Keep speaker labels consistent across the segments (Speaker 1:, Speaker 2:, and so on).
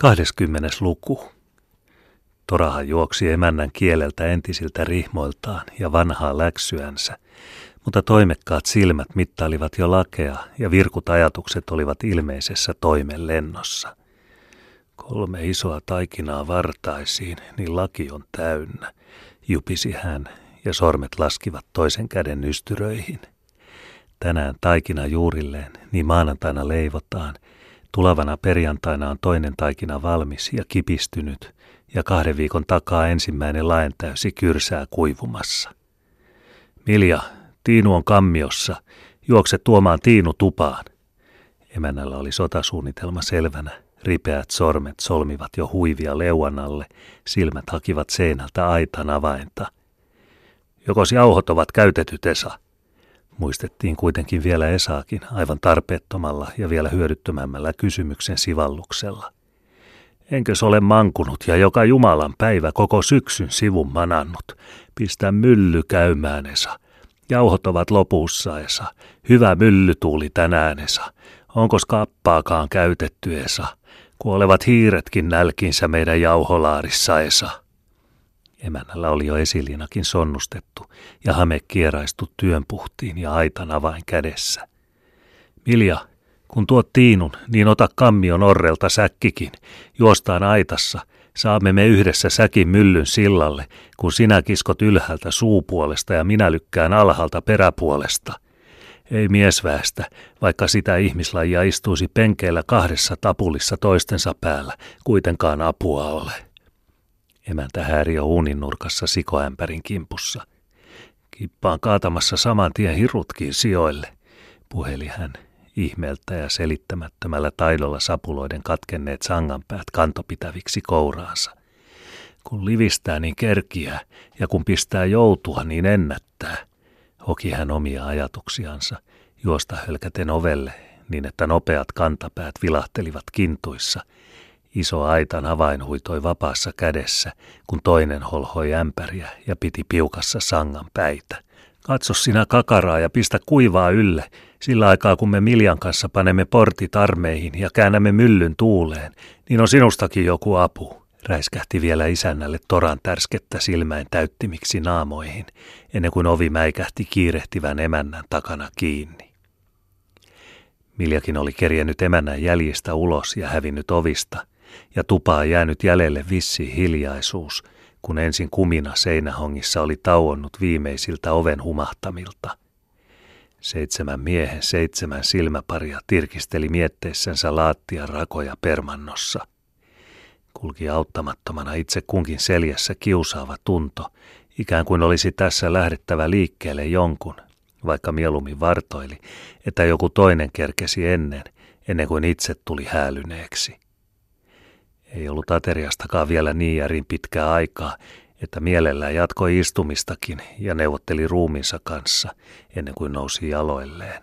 Speaker 1: 20. luku. Torahan juoksi emännän kieleltä entisiltä rihmoiltaan ja vanhaa läksyänsä, mutta toimekkaat silmät mittailivat jo lakea ja virkut ajatukset olivat ilmeisessä toimenlennossa. 3 isoa taikinaa vartaisiin, niin laki on täynnä, jupisi hän ja sormet laskivat toisen käden ystyröihin. Tänään taikina juurilleen, niin maanantaina leivotaan. Tulevana perjantaina on toinen taikina valmis ja kipistynyt, ja 2 viikon takaa ensimmäinen laentäysi kyrsää kuivumassa. Milja, Tiinu on kammiossa. Juokse tuomaan Tiinu tupaan. Emännällä oli sotasuunnitelma selvänä. Ripeät sormet solmivat jo huivia leuan alle. Silmät hakivat seinältä aitan avainta. Jokos jauhot ovat käytetyt, Esa? Muistettiin kuitenkin vielä Esaakin aivan tarpeettomalla ja vielä hyödyttömämmällä kysymyksen sivalluksella. Enkös ole mankunut ja joka Jumalan päivä koko syksyn sivun manannut? Pistä mylly käymään, Esa. Jauhot ovat lopussa, Esa. Hyvä myllytuuli tänään, Esa. Onkos kappaakaan käytetty, Esa? Kuolevat hiiretkin nälkinsä meidän jauholaarissa, Esa. Emännällä oli jo esiliinakin sonnustettu ja hame kieraistu työnpuhtiin ja aitan avain kädessä. Milja, kun tuot Tiinun, niin ota kammion orrelta säkkikin. Juostaan aitassa. Saamme me yhdessä säkin myllyn sillalle, kun sinä kiskot ylhäältä suupuolesta ja minä lykkään alhaalta peräpuolesta. Ei miesväestä, vaikka sitä ihmislajia istuisi penkeillä 2 tapulissa toistensa päällä, kuitenkaan apua ole. Emäntä hääri jo uunin nurkassa sikoämpärin kimpussa. Kippaan kaatamassa saman tien hirutkin sijoille, puheli hän ihmeeltä ja selittämättömällä taidolla sapuloiden katkenneet sanganpäät kantopitäviksi kouraansa. Kun livistää, niin kerkiää, ja kun pistää joutua, niin ennättää, hoki hän omia ajatuksiansa, juosta hölkäten ovelle, niin että nopeat kantapäät vilahtelivat kintuissa. Iso aitan avain huitoi vapaassa kädessä, kun toinen holhoi ämpäriä ja piti piukassa sangan päitä. Katso sinä kakaraa ja pistä kuivaa ylle, sillä aikaa kun me Miljan kanssa panemme portit armeihin ja käännämme myllyn tuuleen, niin on sinustakin joku apu, räiskähti vielä isännälle toran tärskettä silmäin täyttimiksi naamoihin, ennen kuin ovi mäikähti kiirehtivän emännän takana kiinni. Miljakin oli kerjennyt emännän jäljistä ulos ja hävinnyt ovista, ja tupaan jäänyt jäljelle vissi hiljaisuus, kun ensin kumina seinähongissa oli tauonnut viimeisiltä oven humahtamilta. 7 miehen 7 silmäparia tirkisteli mietteissänsä laattian rakoja permannossa. Kulki auttamattomana itse kunkin seljässä kiusaava tunto, ikään kuin olisi tässä lähdettävä liikkeelle jonkun, vaikka mieluummin vartoili, että joku toinen kerkesi ennen kuin itse tuli häälyneeksi. Ei ollut ateriastakaan vielä niin järin pitkää aikaa, että mielellään jatkoi istumistakin ja neuvotteli ruumiinsa kanssa ennen kuin nousi jaloilleen.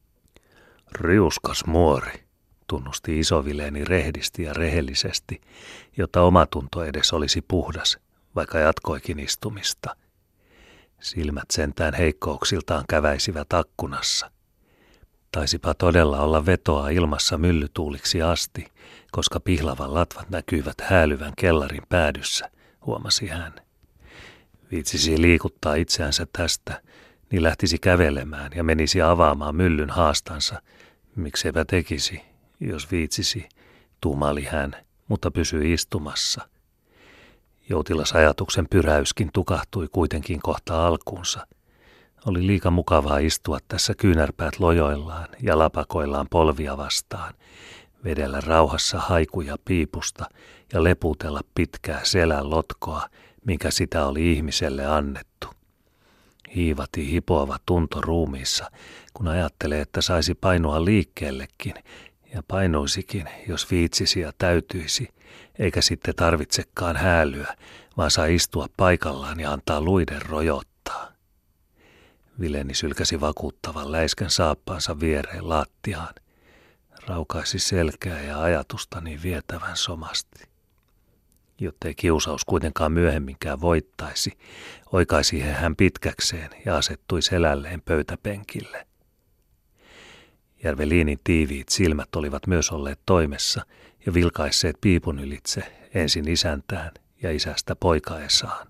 Speaker 1: Riuskas muori, tunnusti isovileeni rehdisti ja rehellisesti, jotta omatunto edes olisi puhdas, vaikka jatkoikin istumista. Silmät sentään heikkouksiltaan käväisivät akkunassa. Taisipa todella olla vetoa ilmassa myllytuuliksi asti, koska pihlavan latvat näkyivät häälyvän kellarin päädyssä, huomasi hän. Viitsisi liikuttaa itseänsä tästä, niin lähtisi kävelemään ja menisi avaamaan myllyn haastansa. Mikseipä tekisi, jos viitsisi, tuumali hän, mutta pysyi istumassa. Joutilasajatuksen pyräyskin tukahtui kuitenkin kohta alkuunsa. Oli liika mukavaa istua tässä kyynärpäät lojoillaan ja lapakoillaan polvia vastaan, vedellä rauhassa haikuja piipusta ja leputella pitkää selän lotkoa, minkä sitä oli ihmiselle annettu. Hiivati hipoava tunto ruumiissa, kun ajattelee, että saisi painua liikkeellekin, ja painuisikin, jos viitsisi ja täytyisi, eikä sitten tarvitsekaan häälyä, vaan saa istua paikallaan ja antaa luiden rojottaa. Vileni sylkäsi vakuuttavan läiskän saappaansa viereen lattiaan. Raukaisi selkää ja ajatustani vietävän somasti. Jottei kiusaus kuitenkaan myöhemminkään voittaisi, oikaisi hän pitkäkseen ja asettui selälleen pöytäpenkille. Järveliinin tiiviit silmät olivat myös olleet toimessa ja vilkaisseet piipun ylitse ensin isäntään ja isästä poika Esaan.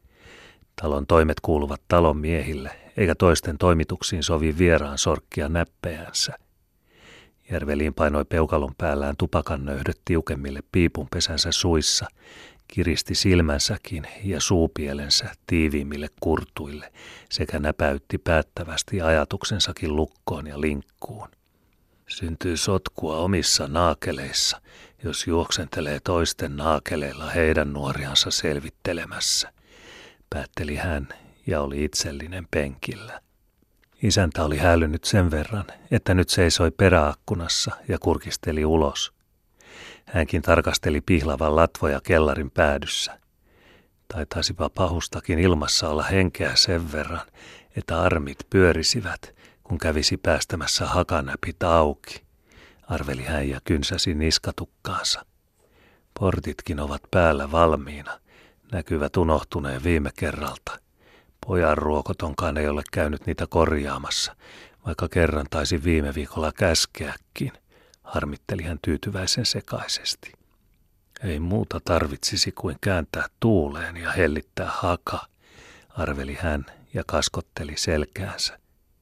Speaker 1: Talon toimet kuuluvat talon miehille, eikä toisten toimituksiin sovi vieraan sorkkia näppejänsä. Järveliin painoi peukalon päällään tupakannöhdöt tiukemmille piipunpesänsä suissa, kiristi silmänsäkin ja suupielensä tiiviimmille kurtuille sekä näpäytti päättävästi ajatuksensakin lukkoon ja linkkuun. Syntyy sotkua omissa naakeleissa, jos juoksentelee toisten naakeleilla heidän nuoriansa selvittelemässä, päätteli hän ja oli itsellinen penkillä. Isäntä oli häällynyt sen verran, että nyt seisoi peräakkunassa ja kurkisteli ulos. Hänkin tarkasteli pihlavan latvoja kellarin päädyssä. Taitaisipa pahustakin ilmassa olla henkeä sen verran, että armit pyörisivät, kun kävisi päästämässä hakanäpit auki, arveli hän ja kynsäsi niskatukkaansa. Portitkin ovat päällä valmiina, näkyvät unohtuneen viime kerralta. Pojan ruokotonkaan ei ole käynyt niitä korjaamassa, vaikka kerran taisi viime viikolla käskeäkin, harmitteli hän tyytyväisen sekaisesti. Ei muuta tarvitsisi kuin kääntää tuuleen ja hellittää haka, arveli hän ja kaskotteli selkäänsä.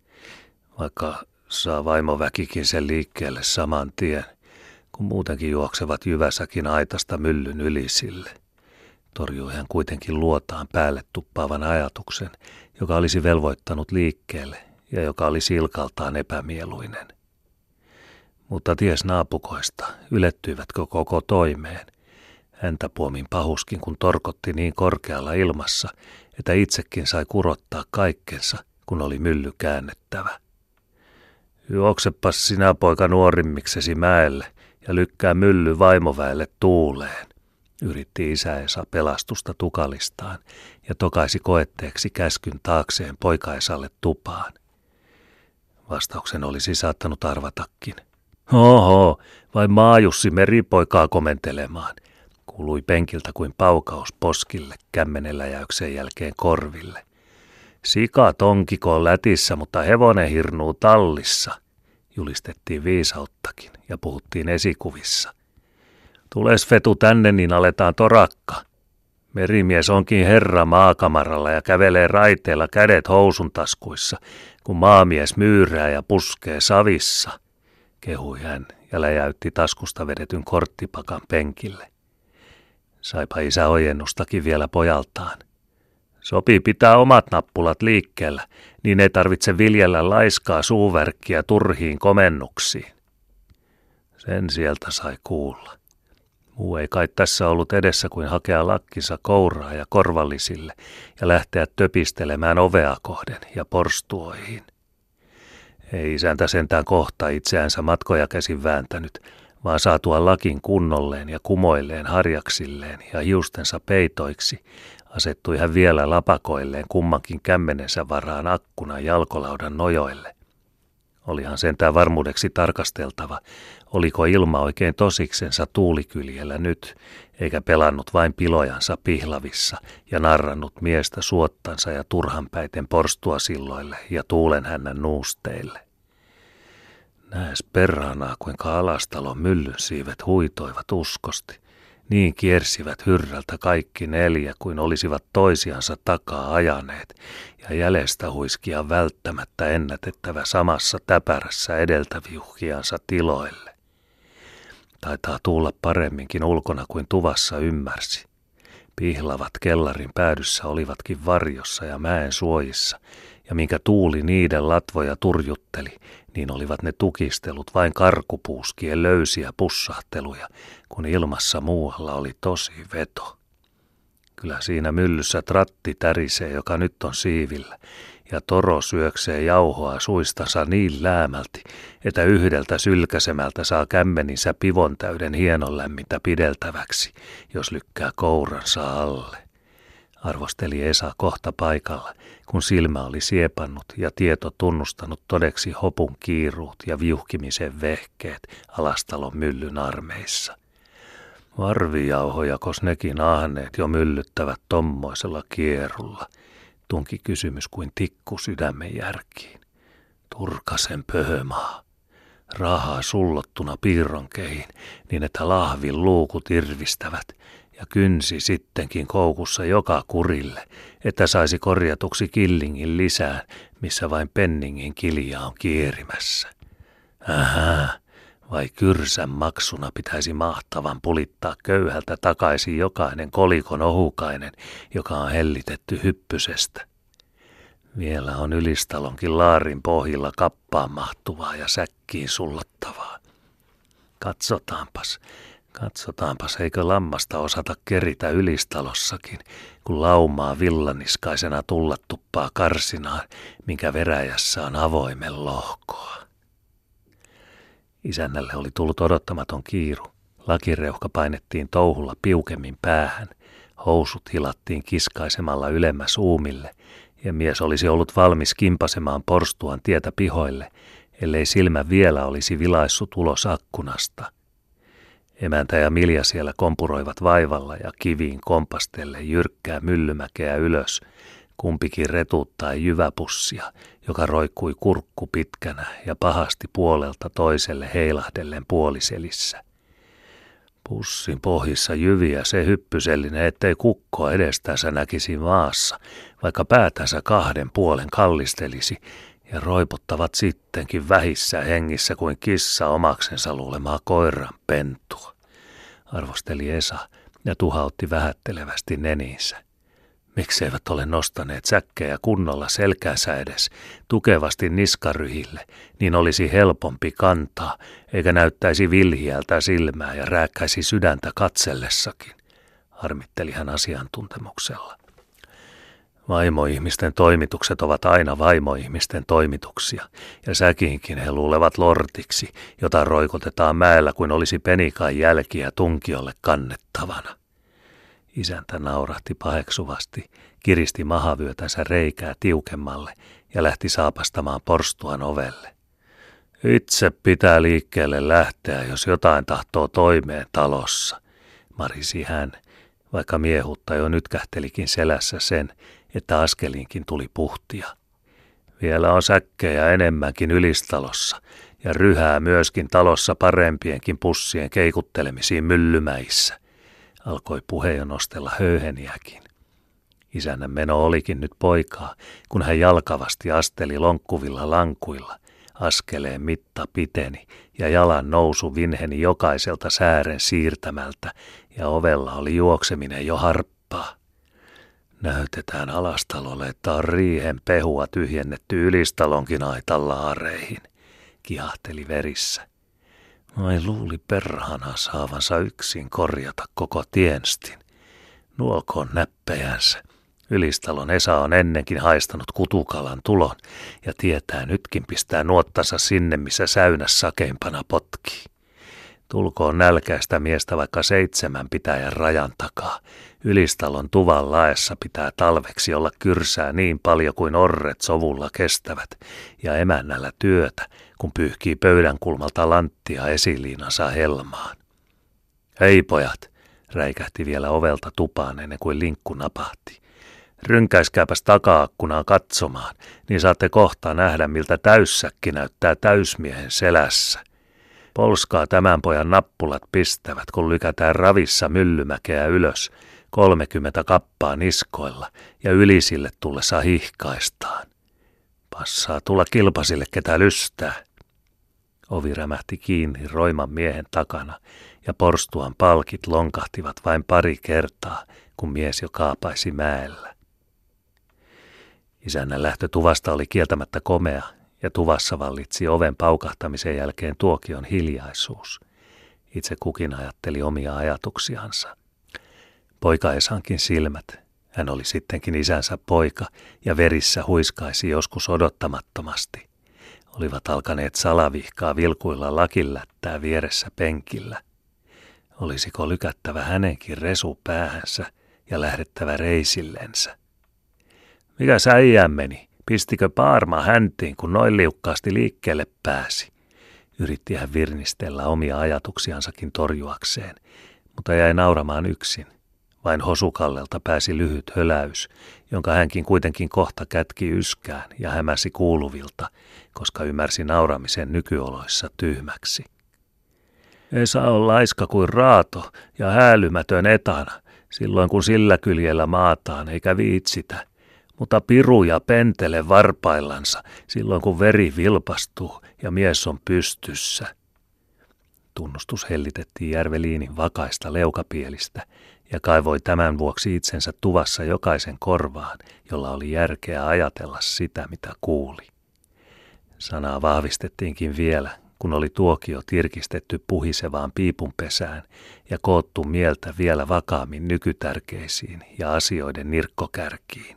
Speaker 1: Vaikka saa vaimoväkikin sen liikkeelle saman tien, kun muutenkin juoksevat jyväsäkin aitasta myllyn ylisille. Torjui hän kuitenkin luotaan päälle tuppaavan ajatuksen, joka olisi velvoittanut liikkeelle ja joka oli silkaltaan epämieluinen. Mutta ties naapukoista, ylettyivätkö koko toimeen. Häntä puomin pahuskin, kun torkotti niin korkealla ilmassa, että itsekin sai kurottaa kaikkensa, kun oli mylly käännettävä. Juoksepas sinä poika nuorimmiksesi mäelle ja lykkää mylly vaimoväelle tuuleen, yritti isä Esa pelastusta tukalistaan ja tokaisi koetteeksi käskyn taakseen poika Esalle tupaan. Vastauksen olisi saattanut arvatakin. Oho, vai Maajussi meripoikaa komentelemaan, kuului penkiltä kuin paukaus poskille kämmenenläjäyksen jälkeen korville. Sika tonkikoon lätissä, mutta hevonen hirnuu tallissa, julistettiin viisauttakin ja puhuttiin esikuvissa. Tules Fetu tänne, niin aletaan torakka. Merimies onkin herra maakamaralla ja kävelee raiteella kädet housun taskuissa, kun maamies myyrää ja puskee savissa, kehui hän ja läjäytti taskusta vedetyn korttipakan penkille. Saipa isä ojennustakin vielä pojaltaan. Sopii pitää omat nappulat liikkeellä, niin ei tarvitse viljellä laiskaa suuverkkiä turhiin komennuksiin. Sen sieltä sai kuulla. Muu ei kai tässä ollut edessä kuin hakea lakkinsa kouraa ja korvallisille ja lähteä töpistelemään ovea kohden ja porstuoihin. Ei isäntä sentään kohta itseänsä matkoja käsin vääntänyt, vaan saatua lakin kunnolleen ja kumoilleen harjaksilleen ja hiustensa peitoiksi, asettui hän vielä lapakoilleen kummankin kämmenensä varaan akkunan jalkolaudan nojoille. Olihan sentään varmuudeksi tarkasteltava, oliko ilma oikein tosiksensa tuulikyljellä nyt, eikä pelannut vain pilojansa pihlavissa ja narrannut miestä suottansa ja turhanpäiten porstuasilloille ja tuulenhännän nuusteille. Näes perhanaa, kuinka Alastalon myllyn siivet huitoivat uskosti. Niin kiersivät hyrrältä kaikki neljä, kuin olisivat toisiansa takaa ajaneet, ja jäljestä huiskia välttämättä ennätettävä samassa täpärässä edeltäviuhkiansa tiloille. Taitaa tulla paremminkin ulkona kuin tuvassa ymmärsi. Pihlavat kellarin päädyssä olivatkin varjossa ja mäen suojissa, ja minkä tuuli niiden latvoja turjutteli, niin olivat ne tukistelut vain karkupuuskien löysiä pussahteluja, kun ilmassa muualla oli tosi veto. Kyllä siinä myllyssä tratti tärisee, joka nyt on siivillä, ja toro syöksee jauhoa suistansa niin läämälti, että yhdeltä sylkäsemältä saa kämmeninsä pivon täyden hienon lämmintä pideltäväksi, jos lykkää kouransa alle. Arvosteli Esa kohta paikalla, kun silmä oli siepannut ja tieto tunnustanut todeksi hopun kiiruut ja viuhkimisen vehkeet Alastalon myllyn armeissa. Varvijauhojakos nekin ahneet jo myllyttävät tommoisella kierulla, tunki kysymys kuin tikku sydämen järkiin. Turkasen pöhömaa. rahaa sullottuna piirronkeihin, niin että lahvin luukut irvistävät, ja kynsi sittenkin koukussa joka kurille, että saisi korjatuksi killingin lisään, missä vain penningin kilja on kierimässä. Vai kyrsän maksuna pitäisi mahtavan pulittaa köyhältä takaisin jokainen kolikon ohukainen, joka on hellitetty hyppysestä. Vielä on Ylistalonkin laarin pohjilla kappaan mahtuvaa ja säkkiin sullattavaa. Katsotaanpas, eikö lammasta osata keritä Ylistalossakin, kun laumaa villaniskaisena tulla tuppaa karsinaan, minkä veräjässä on avoimen lohkoa. Isännälle oli tullut odottamaton kiiru. Lakireuhka painettiin touhulla piukemmin päähän, housut hilattiin kiskaisemalla ylemmäs uumille, ja mies olisi ollut valmis kimpasemaan porstuan tietä pihoille, ellei silmä vielä olisi vilaissut ulos akkunasta. Emäntä ja Milja siellä kompuroivat vaivalla ja kiviin kompastelle jyrkkää myllymäkeä ylös, kumpikin retuuttai jyväpussia, joka roikkui kurkku pitkänä ja pahasti puolelta toiselle heilahdellen puoliselissä. Pussin pohjissa jyviä se hyppysellinen, ettei kukkoa edestänsä näkisi maassa, vaikka päätänsä kahden puolen kallistelisi, ja roiputtavat sittenkin vähissä hengissä kuin kissa omaksensa luulemaa koiran pentua, arvosteli Esa ja tuhautti vähättelevästi neniinsä. Mikseivät ole nostaneet säkkejä kunnolla selkäänsä edes, tukevasti niskaryhille, niin olisi helpompi kantaa, eikä näyttäisi vilhiältä silmää ja rääkkäisi sydäntä katsellessakin, harmitteli hän asiantuntemuksella. Vaimoihmisten toimitukset ovat aina vaimoihmisten toimituksia, ja säkiinkin he luulevat lortiksi, jota roikotetaan mäellä kuin olisi penikan jälkiä tunkiolle kannettavana. Isäntä naurahti paheksuvasti, kiristi mahavyötänsä reikää tiukemmalle ja lähti saapastamaan porstuan ovelle. Itse pitää liikkeelle lähteä, jos jotain tahtoo toimeen talossa, marisi hän, vaikka miehuutta jo nytkähtelikin selässä sen, että askelinkin tuli puhtia. Vielä on säkkejä enemmänkin Ylistalossa ja ryhää myöskin talossa parempienkin pussien keikuttelemisiin myllymäissä. Alkoi puhe jo nostella höyheniäkin. Isännän meno olikin nyt poikaa, kun hän jalkavasti asteli lonkkuvilla lankuilla. Askeleen mitta piteni ja jalan nousu vinheni jokaiselta säären siirtämältä ja ovella oli juokseminen jo harppaa. Näytetään Alastalolle, että on riihen pehua tyhjennetty Ylistalonkin aitan laareihin, kihahteli verissä. Vai luuli perhana saavansa yksin korjata koko tienstin. Nuolkoon näppejänsä. Ylistalon Esa on ennenkin haistanut kutukalan tulon ja tietää nytkin pistää nuottansa sinne, missä säynäs sakeimpana potkii. Tulkoon nälkäistä miestä vaikka 7 pitäjän rajan takaa. Ylistalon tuvan laessa pitää talveksi olla kyrsää niin paljon kuin orret sovulla kestävät ja emännällä työtä, kun pyyhkii pöydän kulmalta lanttia esiliinansa helmaan. Hei pojat, räikähti vielä ovelta tupaan ennen kuin linkku napahti. Rynkäiskääpäs taka-akkunaan katsomaan, niin saatte kohta nähdä, miltä täyssäkki näyttää täysmiehen selässä. Polskaa tämän pojan nappulat pistävät, kun lykätään ravissa myllymäkeä ylös, 30 kappaa niskoilla ja ylisille tullessa hihkaistaan. Passaa tulla kilpasille, ketä lystää. Ovi rämähti kiinni roiman miehen takana ja porstuan palkit lonkahtivat vain pari kertaa, kun mies jo kaapaisi mäellä. Isännän lähtö tuvasta oli kieltämättä komea ja tuvassa vallitsi oven paukahtamisen jälkeen tuokion hiljaisuus. Itse kukin ajatteli omia ajatuksiansa. Poika Esankin silmät, hän oli sittenkin isänsä poika ja verissä huiskaisi joskus odottamattomasti, olivat alkaneet salavihkaa vilkuilla lakinlättää vieressä penkillä. Olisiko lykättävä hänenkin resu päähänsä ja lähdettävä reisillensä? Mikä äijän meni? Pistikö paarma häntiin, kun noin liukkaasti liikkeelle pääsi? Yritti hän virnistellä omia ajatuksiansakin torjuakseen, mutta jäi nauramaan yksin. vain Hosukallelta pääsi lyhyt höläys, jonka hänkin kuitenkin kohta kätki yskään ja hämäsi kuuluvilta, koska ymmärsi nauramisen nykyoloissa tyhmäksi. Esa on laiska kuin raato ja häälymätön etana, silloin kun sillä kyljellä maataan eikä viitsitä, mutta piru ja pentele varpaillansa silloin kun veri vilpastuu ja mies on pystyssä. Tunnustus hellitettiin Järveliinin vakaista leukapielistä ja kaivoi tämän vuoksi itsensä tuvassa jokaisen korvaan, jolla oli järkeä ajatella sitä, mitä kuuli. Sanaa vahvistettiinkin vielä, kun oli tuokio tirkistetty puhisevaan piipunpesään ja koottu mieltä vielä vakaammin nykytärkeisiin ja asioiden nirkkokärkiin.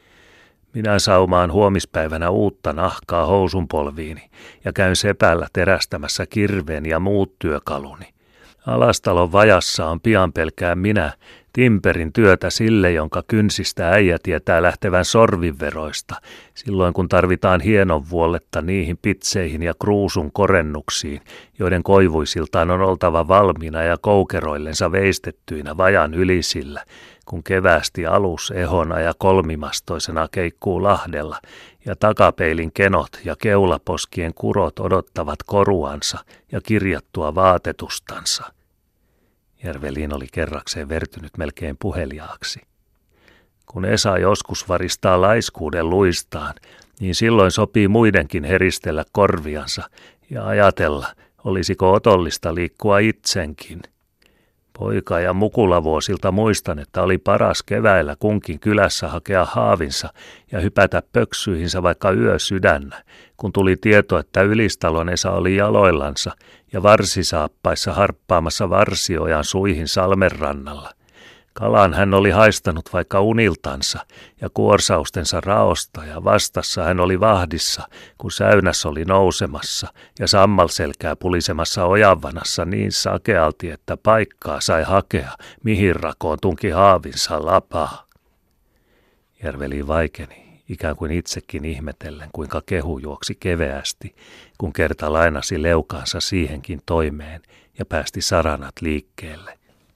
Speaker 1: Minä saumaan huomispäivänä uutta nahkaa housunpolviini ja käyn sepällä terästämässä kirveen ja muut työkaluni. Alastalon vajassa on pian pelkään minä timperin työtä sille, jonka kynsistä äijä tietää lähtevän sorvinveroista, silloin kun tarvitaan hienonvuolletta niihin pitseihin ja kruusun korennuksiin, joiden koivuisiltaan on oltava valmiina ja koukeroillensa veistettyinä vajan ylisillä, kun keväästi alus ehona ja kolmimastoisena keikkuu lahdella, ja takapeilin kenot ja keulaposkien kurot odottavat koruansa ja kirjattua vaatetustansa. Järveliin oli kerrakseen vertynyt melkein puheliaaksi. Kun Esa joskus varistaa laiskuuden luistaan, niin silloin sopii muidenkin heristellä korviansa ja ajatella, olisiko otollista liikkua itsenkin. Poika- ja mukulavuosilta muistan, että oli paras keväillä kunkin kylässä hakea haavinsa ja hypätä pöksyihinsä vaikka yö sydännä, kun tuli tieto, että Ylistalon Esa oli jaloillansa ja varsisaappaissa harppaamassa Varsiojan suihin salmen rannalla. Kalan hän oli haistanut vaikka uniltansa ja kuorsaustensa raosta ja vastassa hän oli vahdissa, kun säynäs oli nousemassa ja sammalselkää pulisemassa ojanvanassa niin sakealti, että paikkaa sai hakea, mihin rakoon tunki haavinsa lapaa. Järveli vaikeni, ikään kuin itsekin ihmetellen, kuinka kehu juoksi keveästi, kun kerta lainasi leukaansa siihenkin toimeen ja päästi saranat liikkeelle.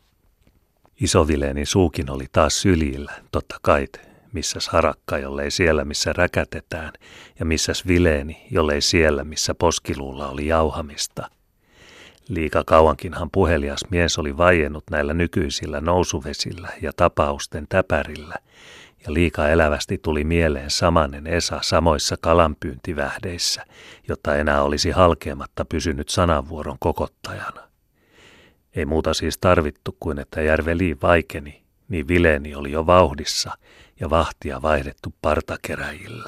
Speaker 1: Isovileeni suukin oli taas syljillä, totta kai, missäs harakka, jollei siellä, missä räkätetään, ja missäs vileeni, jollei siellä, missä poskiluulla oli jauhamista. Liika kauankinhan puhelias mies oli vaiennut näillä nykyisillä nousuvesillä ja tapausten täpärillä, ja liika elävästi tuli mieleen samanen Esa samoissa kalanpyyntivähdeissä, jotta enää olisi halkeamatta pysynyt sananvuoron kokottajana. Ei muuta siis tarvittu kuin, että Järveliin vaikeni, niin vileeni oli jo vauhdissa ja vahtia vaihdettu partakeräjillä.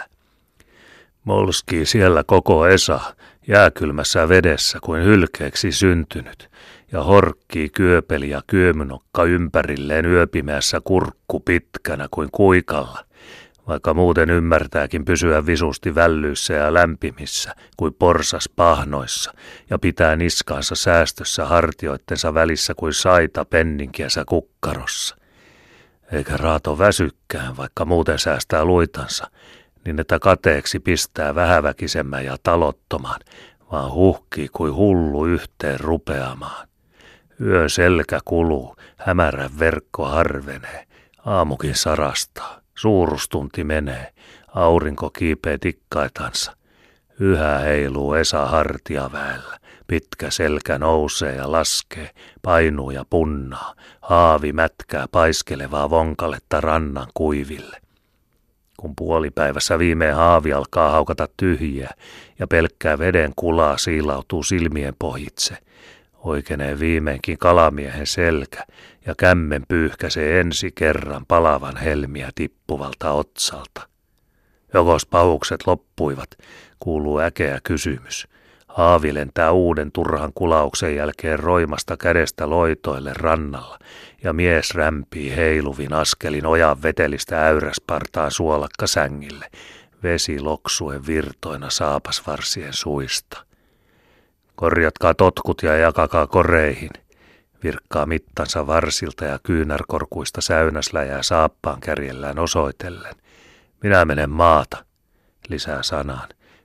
Speaker 1: Molskii siellä koko Esa, jääkylmässä vedessä kuin hylkeeksi syntynyt, ja horkkii kyöpeli ja kyömynokka ympärilleen yöpimeässä kurkku pitkänä kuin kuikalla, vaikka muuten ymmärtääkin pysyä visusti vällyissä ja lämpimissä kuin porsas pahnoissa ja pitää niskaansa säästössä hartioittensa välissä kuin saita penninkiänsä kukkarossa. Eikä raato väsykkään, vaikka muuten säästää luitansa, niin että kateeksi pistää vähäväkisemmän ja talottoman, vaan huhkii kuin hullu yhteen rupeamaan. Yön selkä kuluu, hämärän verkko harvenee, aamukin sarastaa. Suurustunti menee, aurinko kiipee tikkaitansa. Yhä heiluu Esa hartiaväellä, pitkä selkä nousee ja laskee, painuu ja punnaa, haavi mätkää paiskelevaa vonkaletta rannan kuiville. Kun puolipäivässä viimein haavi alkaa haukata tyhjiä ja pelkkää veden kulaa siilautuu silmien pohjitse, oikeenee viimeinkin kalamiehen selkä ja kämmen pyyhkäsee ensi kerran palavan helmiä tippuvalta otsalta. Jokos pahukset loppuivat, kuuluu äkeä kysymys. Haavi lentää uuden turhan kulauksen jälkeen roimasta kädestä loitoille rannalla ja mies rämpii heiluvin askelin ojan vetelistä äyräspartaan suolakkasängille, vesi loksuen virtoina saapasvarsien suista. Korjatkaa totkut ja jakakaa koreihin, virkkaa mittansa varsilta ja kyynärkorkuista säynäsläjää saappaan kärjellään osoitellen. Minä menen maata, lisää sanaan,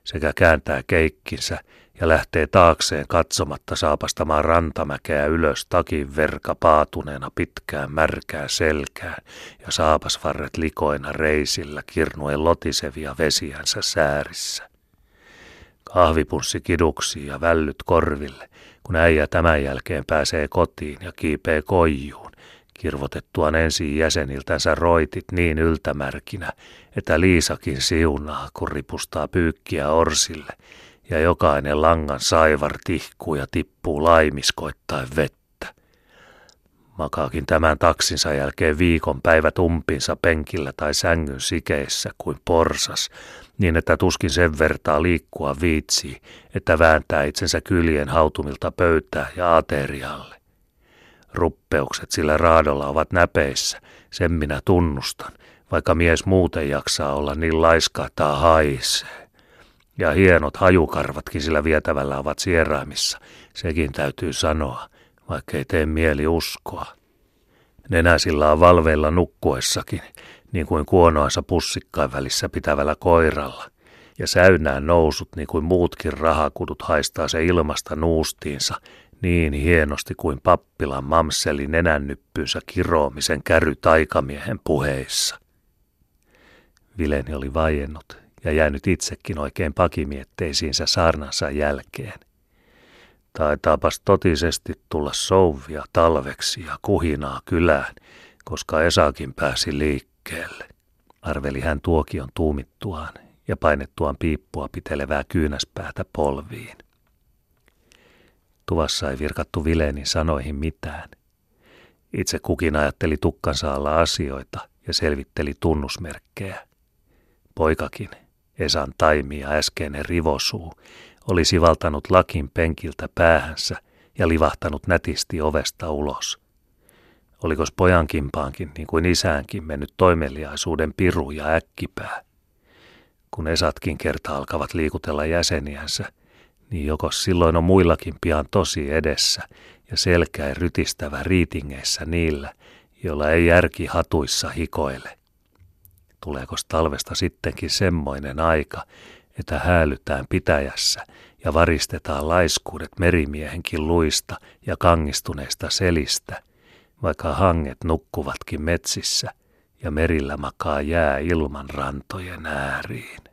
Speaker 1: sekä kääntää keikkinsä ja lähtee taakseen katsomatta saapastamaan rantamäkeä ylös takin verka paatuneena pitkään märkään selkään ja saapasvarret likoina reisillä kirnuen lotisevia vesiänsä säärissä. Kahvipunssi kiduksiin ja vällyt korville, kun äijä tämän jälkeen pääsee kotiin ja kiipee koijuun, kirvotettuaan ensin jäseniltänsä roitit niin yltämärkinä, että Liisakin siunaa, kun ripustaa pyykkiä orsille, ja jokainen langan saivar tihkuu ja tippuu laimiskoittain vettä. Makaakin tämän taksinsa jälkeen viikonpäivät umpinsa penkillä tai sängyn sikeissä kuin porsas, niin että tuskin sen vertaa liikkua viitsii, että vääntää itsensä kyljen hautumilta pöytää ja aterialle. Ruppeukset sillä raadolla ovat näpeissä, sen minä tunnustan, vaikka mies muuten jaksaa olla niin laiska, että haisee. Ja hienot hajukarvatkin sillä vietävällä ovat sieraimissa, sekin täytyy sanoa, vaikkei tee mieli uskoa. Nenä sillä on valveilla nukkuessakin, niin kuin kuonoansa pussikkain välissä pitävällä koiralla, ja säynään nousut niin kuin muutkin rahakudut haistaa se ilmasta nuustiinsa, niin hienosti kuin pappilan mamseli nenännyppynsä kiroamisen käry taikamiehen puheissa. Vileni oli vaiennut ja jäänyt itsekin oikein pakimietteisiinsä saarnansa jälkeen. Taitaapas totisesti tulla souvia talveksi ja kuhinaa kylään, koska Esakin pääsi liikkeelle. Arveli hän tuokion tuumittuaan ja painettuaan piippua pitelevää kyynäspäätä polviin. Tuvassa ei virkattu Vilenin sanoihin mitään. Itse kukin ajatteli tukkansa alla asioita ja selvitteli tunnusmerkkejä. Poikakin, Esan taimi ja äskeinen rivosuu, oli sivaltanut lakin penkiltä päähänsä ja livahtanut nätisti ovesta ulos. Olikos pojan kimpaankin, niin kuin isäänkin, mennyt toimeliaisuuden piru ja äkkipää? Kun Esatkin kerta alkavat liikutella jäseniänsä, niin jokos silloin on muillakin pian tosi edessä ja selkäin rytistävä riitingeissä niillä, joilla ei järki hatuissa hikoile. Tuleekos talvesta sittenkin semmoinen aika, että häälytään pitäjässä ja varistetaan laiskuudet merimiehenkin luista ja kangistuneista selistä, vaikka hanget nukkuvatkin metsissä ja merillä makaa jää ilman rantojen ääriin.